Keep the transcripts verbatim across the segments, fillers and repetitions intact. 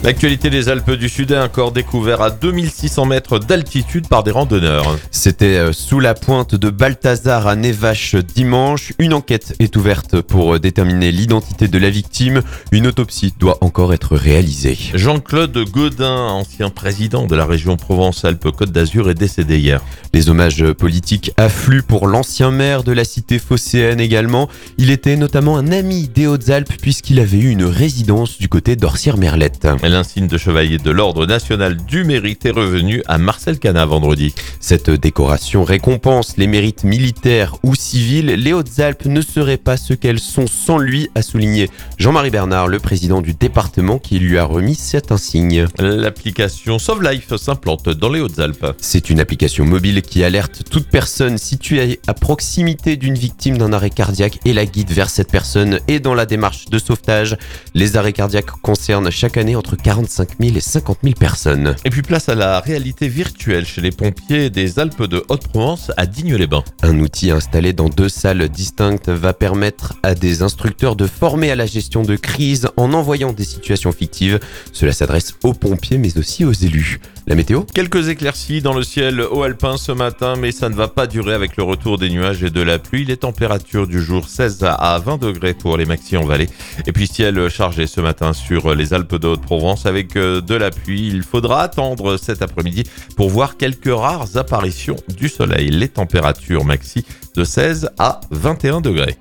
L'actualité des Alpes du Sud, un corps découvert à deux mille six cents mètres d'altitude par des randonneurs. C'était sous la pointe de Balthazar à Nevache dimanche. Une enquête est ouverte pour déterminer l'identité de la victime. Une autopsie doit encore être réalisée. Jean-Claude Gaudin, ancien président de la région Provence-Alpes-Côte d'Azur, est décédé hier. Les hommages politiques affluent pour l'ancien maire de la cité phocéenne également. Il était notamment un ami des Hautes-Alpes puisqu'il avait eu une résidence du côté d'Orsières-Merlette. L'insigne de chevalier de l'Ordre national du mérite est revenu à Marcel Cana vendredi. Cette décoration récompense les mérites militaires ou civils. Les Hautes-Alpes ne seraient pas ce qu'elles sont sans lui, a souligné Jean-Marie Bernard, le président du département, qui lui a remis cet insigne. L'application Sauve Life s'implante dans les Hautes-Alpes. C'est une application mobile qui alerte toute personne située à proximité d'une victime d'un arrêt cardiaque et la guide vers cette personne et dans la démarche de sauvetage. Les arrêts cardiaques concernent chaque année entre quarante-cinq mille et cinquante mille personnes. Et puis place à la réalité virtuelle chez les pompiers des Alpes de Haute-Provence à Digne-les-Bains. Un outil installé dans deux salles distinctes va permettre à des instructeurs de former à la gestion de crise en envoyant des situations fictives. Cela s'adresse aux pompiers mais aussi aux élus. La météo ? Quelques éclaircies dans le ciel haut-alpin ce matin, mais ça ne va pas durer avec le retour des nuages et de la pluie. Les températures du jour seize à vingt degrés pour les maxi en vallée. Et puis ciel chargé ce matin sur les Alpes de Haute-Provence avec de la pluie. Il faudra attendre cet après-midi pour voir quelques rares apparitions du soleil. Les températures maxi de seize à vingt et un degrés.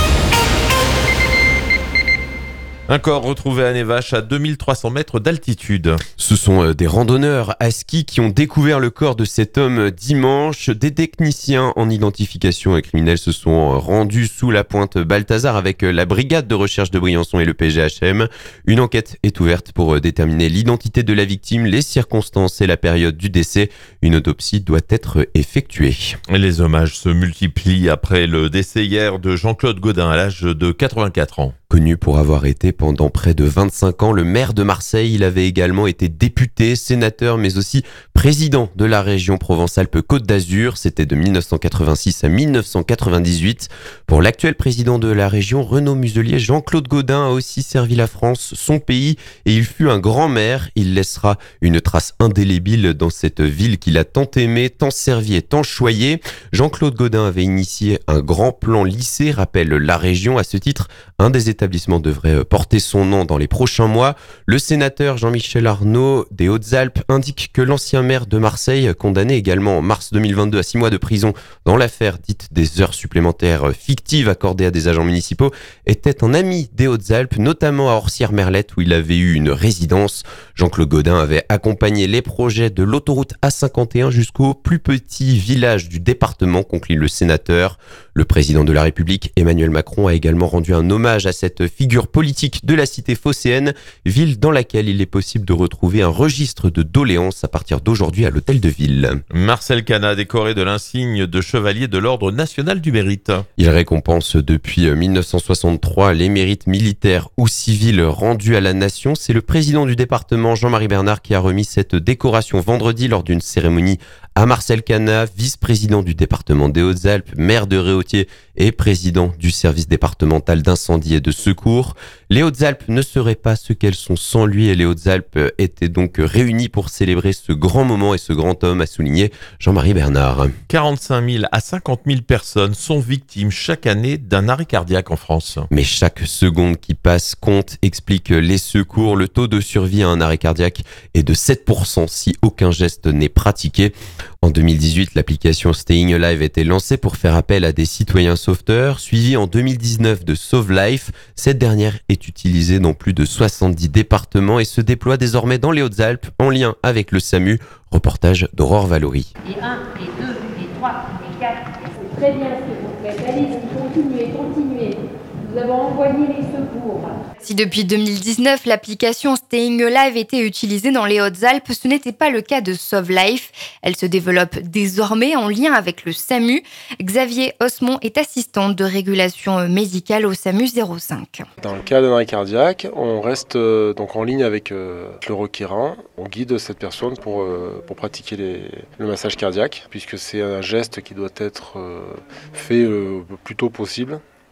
Un corps retrouvé à Nevache à deux mille trois cents mètres d'altitude. Ce sont des randonneurs à ski qui ont découvert le corps de cet homme dimanche. Des techniciens en identification criminelle se sont rendus sous la pointe Balthazar avec la brigade de recherche de Briançon et le P G H M. Une enquête est ouverte pour déterminer l'identité de la victime, les circonstances et la période du décès. Une autopsie doit être effectuée. Les hommages se multiplient après le décès hier de Jean-Claude Gaudin à l'âge de quatre-vingt-quatre ans. Connu pour avoir été pendant près de vingt-cinq ans le maire de Marseille, il avait également été député, sénateur, mais aussi président de la région Provence-Alpes-Côte d'Azur. C'était de mille neuf cent quatre-vingt-six à mille neuf cent quatre-vingt-dix-huit. Pour l'actuel président de la région, Renaud Muselier, Jean-Claude Gaudin a aussi servi la France, son pays, et il fut un grand maire. Il laissera une trace indélébile dans cette ville qu'il a tant aimée, tant servi et tant choyée. Jean-Claude Gaudin avait initié un grand plan lycée, rappelle la région. À ce titre, un des établissements devrait porter son nom dans les prochains mois. Le sénateur Jean-Michel Arnaud des Hautes-Alpes indique que l'ancien maire de Marseille, condamné également en mars deux mille vingt-deux à six mois de prison dans l'affaire dite des heures supplémentaires fictives accordées à des agents municipaux, était un ami des Hautes-Alpes, notamment à Orsières-Merlette où il avait eu une résidence. Jean-Claude Gaudin avait accompagné les projets de l'autoroute A cinquante et un jusqu'au plus petit village du département, conclut le sénateur. Le président de la République, Emmanuel Macron, a également rendu un hommage à cette figure politique de la cité phocéenne, ville dans laquelle il est possible de retrouver un registre de doléances à partir d'aujourd'hui à l'hôtel de ville. Marcel Cana, décoré de l'insigne de chevalier de l'Ordre national du mérite. Il récompense depuis mille neuf cent soixante-trois les mérites militaires ou civils rendus à la nation. C'est le président du département, Jean-Marie Bernard, qui a remis cette décoration vendredi lors d'une cérémonie à Marcel Cana, vice-président du département des Hautes-Alpes, maire de Réautier et président du service départemental d'incendie et de secours. Les Hautes-Alpes ne seraient pas ce qu'elles sont sans lui et les Hautes-Alpes étaient donc réunies pour célébrer ce grand moment et ce grand homme, a souligné Jean-Marie Bernard. quarante-cinq mille à cinquante mille personnes sont victimes chaque année d'un arrêt cardiaque en France. Mais chaque seconde qui passe compte, explique les secours. Le taux de survie à un arrêt cardiaque est de sept pour cent si aucun geste n'est pratiqué. En deux mille dix-huit, l'application Staying Alive a été lancée pour faire appel à des citoyens sauveteurs, suivie en deux mille dix-neuf de Sauve Life. Cette dernière est utilisée dans plus de soixante-dix départements et se déploie désormais dans les Hautes-Alpes en lien avec le SAMU. Reportage d'Aurore Valory. Et un, et deux, et trois, et quatre. C'est très bien ce que vous faites. Allez-y, continuez, continuez. Nous avons envoyé les secours. Si depuis deux mille dix-neuf, l'application Staying Alive était utilisée dans les Hautes-Alpes, ce n'était pas le cas de Sauve Life. Elle se développe désormais en lien avec le SAMU. Xavier Osmond est assistant de régulation médicale au SAMU zéro cinq. Dans le cas d'un arrêt cardiaque, on reste euh, donc en ligne avec euh, le requérant. On guide cette personne pour, euh, pour pratiquer les, le massage cardiaque, puisque c'est un geste qui doit être euh, fait euh, le plus tôt possible.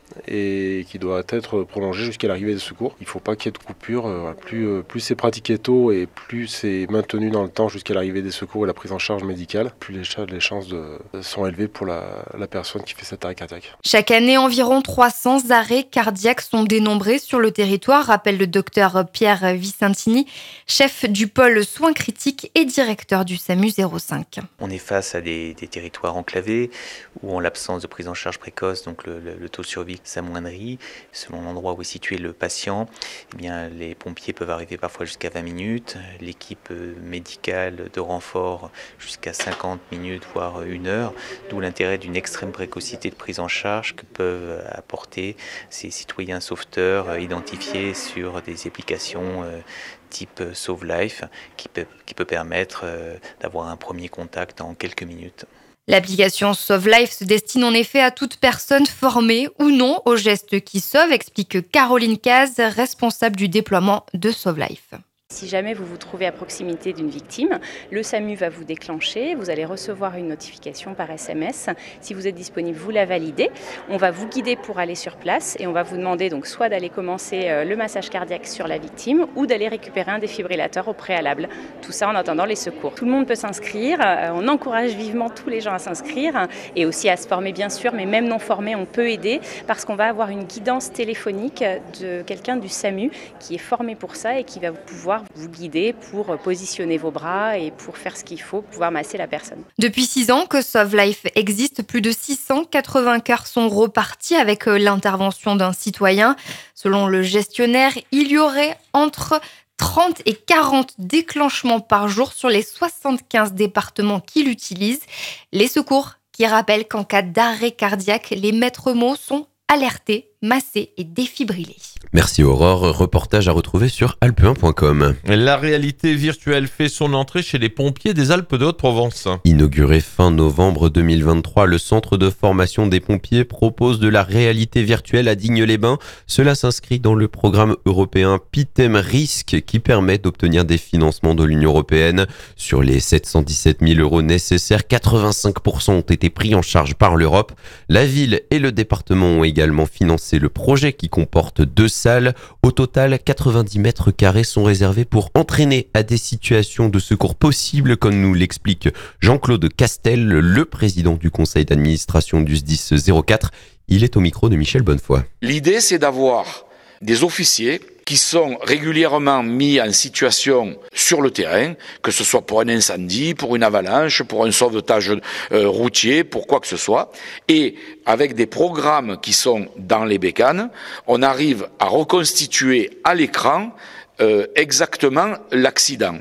et qui doit être prolongée jusqu'à l'arrivée des secours. Il ne faut pas qu'il y ait de coupure. Plus, plus c'est pratiqué tôt et plus c'est maintenu dans le temps jusqu'à l'arrivée des secours et la prise en charge médicale, plus les, les chances de, sont élevées pour la, la personne qui fait cet arrêt cardiaque. Chaque année, environ trois cents arrêts cardiaques sont dénombrés sur le territoire, rappelle le docteur Pierre Vicentini, chef du pôle soins critiques et directeur du SAMU zéro cinq. On est face à des, des territoires enclavés où en l'absence de prise en charge précoce, donc le, le, le taux de survie s'amoindrit. Selon l'endroit où est situé le patient, eh bien, les pompiers peuvent arriver parfois jusqu'à vingt minutes, l'équipe médicale de renfort jusqu'à cinquante minutes, voire une heure, d'où l'intérêt d'une extrême précocité de prise en charge que peuvent apporter ces citoyens sauveteurs identifiés sur des applications euh, type Sauve Life qui peut, qui peut permettre euh, d'avoir un premier contact en quelques minutes. L'application Sauve Life se destine en effet à toute personne formée ou non aux gestes qui sauvent, explique Caroline Caz, responsable du déploiement de Sauve Life. Si jamais vous vous trouvez à proximité d'une victime, le SAMU va vous déclencher, vous allez recevoir une notification par S M S. Si vous êtes disponible, vous la validez. On va vous guider pour aller sur place et on va vous demander donc soit d'aller commencer le massage cardiaque sur la victime ou d'aller récupérer un défibrillateur au préalable. Tout ça en attendant les secours. Tout le monde peut s'inscrire, on encourage vivement tous les gens à s'inscrire et aussi à se former bien sûr, mais même non formés, on peut aider parce qu'on va avoir une guidance téléphonique de quelqu'un du SAMU qui est formé pour ça et qui va pouvoir vous guider pour positionner vos bras et pour faire ce qu'il faut, pour pouvoir masser la personne. Depuis six ans que Sauve Life existe, plus de six cent quatre-vingts cas sont repartis avec l'intervention d'un citoyen. Selon le gestionnaire, il y aurait entre trente et quarante déclenchements par jour sur les soixante-quinze départements qui l'utilisent. Les secours qui rappellent qu'en cas d'arrêt cardiaque, les maîtres mots sont alertés, massés et défibrillés. Merci Aurore, reportage à retrouver sur alpe un point com. La réalité virtuelle fait son entrée chez les pompiers des Alpes de Haute-Provence. Inauguré fin novembre deux mille vingt-trois, le centre de formation des pompiers propose de la réalité virtuelle à Digne-les-Bains. Cela s'inscrit dans le programme européen Pitem Risque qui permet d'obtenir des financements de l'Union européenne. Sur les sept cent dix-sept mille euros nécessaires, quatre-vingt-cinq pour cent ont été pris en charge par l'Europe. La ville et le département ont également financé le projet qui comporte deux salles. Au total, quatre-vingt-dix mètres carrés sont réservés pour entraîner à des situations de secours possibles, comme nous l'explique Jean-Claude Castel, le président du conseil d'administration du S D I S zéro quatre. Il est au micro de Michel Bonnefoy. L'idée, c'est d'avoir des officiers qui sont régulièrement mis en situation sur le terrain, que ce soit pour un incendie, pour une avalanche, pour un sauvetage euh, routier, pour quoi que ce soit. Et avec des programmes qui sont dans les bécanes, on arrive à reconstituer à l'écran euh, exactement l'accident.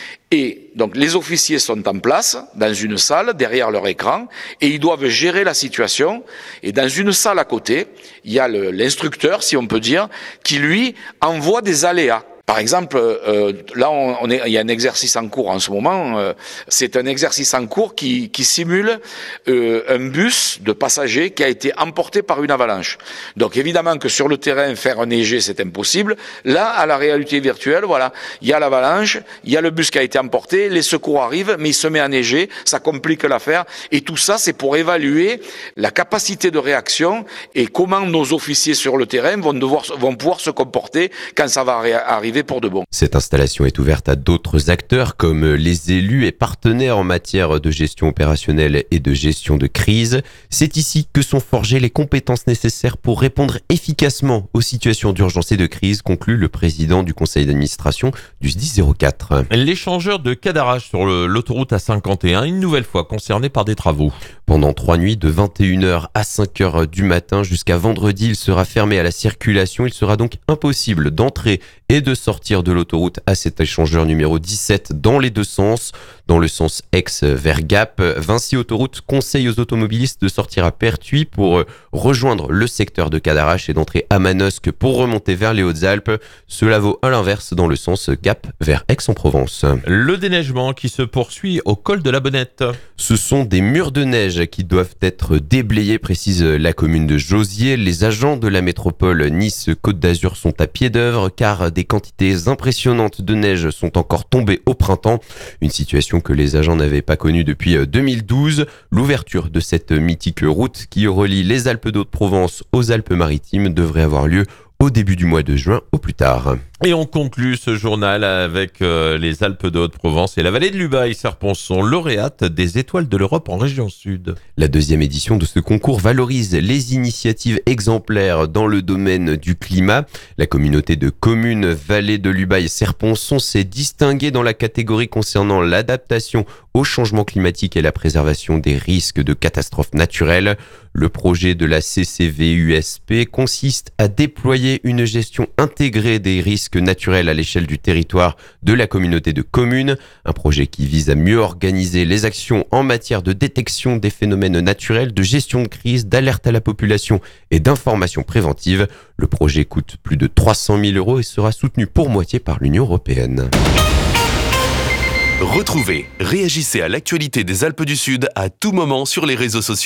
Et donc les officiers sont en place dans une salle derrière leur écran et ils doivent gérer la situation. Et dans une salle à côté, il y a le, l'instructeur, si on peut dire, qui lui envoie des aléas. Par exemple, euh, là, on, on est, il y a un exercice en cours en ce moment. Euh, c'est un exercice en cours qui, qui simule euh, un bus de passagers qui a été emporté par une avalanche. Donc, évidemment que sur le terrain, faire neiger, c'est impossible. Là, à la réalité virtuelle, voilà, il y a l'avalanche, il y a le bus qui a été emporté, les secours arrivent, mais il se met à neiger, ça complique l'affaire. Et tout ça, c'est pour évaluer la capacité de réaction et comment nos officiers sur le terrain vont devoir, vont pouvoir se comporter quand ça va arriver pour de bon. Cette installation est ouverte à d'autres acteurs comme les élus et partenaires en matière de gestion opérationnelle et de gestion de crise. C'est ici que sont forgées les compétences nécessaires pour répondre efficacement aux situations d'urgence et de crise, conclut le président du conseil d'administration du S D I S zéro quatre. L'échangeur de Cadarache sur le, l'autoroute A cinquante et un, une nouvelle fois concerné par des travaux. Pendant trois nuits, de vingt et une heures à cinq heures du matin jusqu'à vendredi, il sera fermé à la circulation. Il sera donc impossible d'entrer et de sortir de l'autoroute à cet échangeur numéro dix-sept dans les deux sens. Dans le sens Aix vers Gap, Vinci Autoroute conseille aux automobilistes de sortir à Pertuis pour rejoindre le secteur de Cadarache et d'entrer à Manosque pour remonter vers les Hautes-Alpes. Cela vaut à l'inverse dans le sens Gap vers Aix-en-Provence. Le déneigement qui se poursuit au col de la Bonnette. Ce sont des murs de neige qui doivent être déblayés, précise la commune de Jauziers. Les agents de la métropole Nice-Côte d'Azur sont à pied d'œuvre car des quantités impressionnantes de neige sont encore tombées au printemps. Une situation situation que les agents n'avaient pas connue depuis deux mille douze. L'ouverture de cette mythique route qui relie les Alpes d'Haute-Provence aux Alpes-Maritimes devrait avoir lieu au début du mois de juin au plus tard. Et on conclut ce journal avec euh, les Alpes de Haute-Provence et la vallée de l'Ubaye-Serponçon, lauréate des Étoiles de l'Europe en région sud. La deuxième édition de ce concours valorise les initiatives exemplaires dans le domaine du climat. La communauté de communes Vallée de l'Ubaye-Serponçon s'est distinguée dans la catégorie concernant l'adaptation au changement climatique et la préservation des risques de catastrophes naturelles. Le projet de la C C V U S P consiste à déployer une gestion intégrée des risques naturels à l'échelle du territoire de la communauté de communes. Un projet qui vise à mieux organiser les actions en matière de détection des phénomènes naturels, de gestion de crise, d'alerte à la population et d'information préventive. Le projet coûte plus de trois cent mille euros et sera soutenu pour moitié par l'Union européenne. Retrouvez, réagissez à l'actualité des Alpes du Sud à tout moment sur les réseaux sociaux.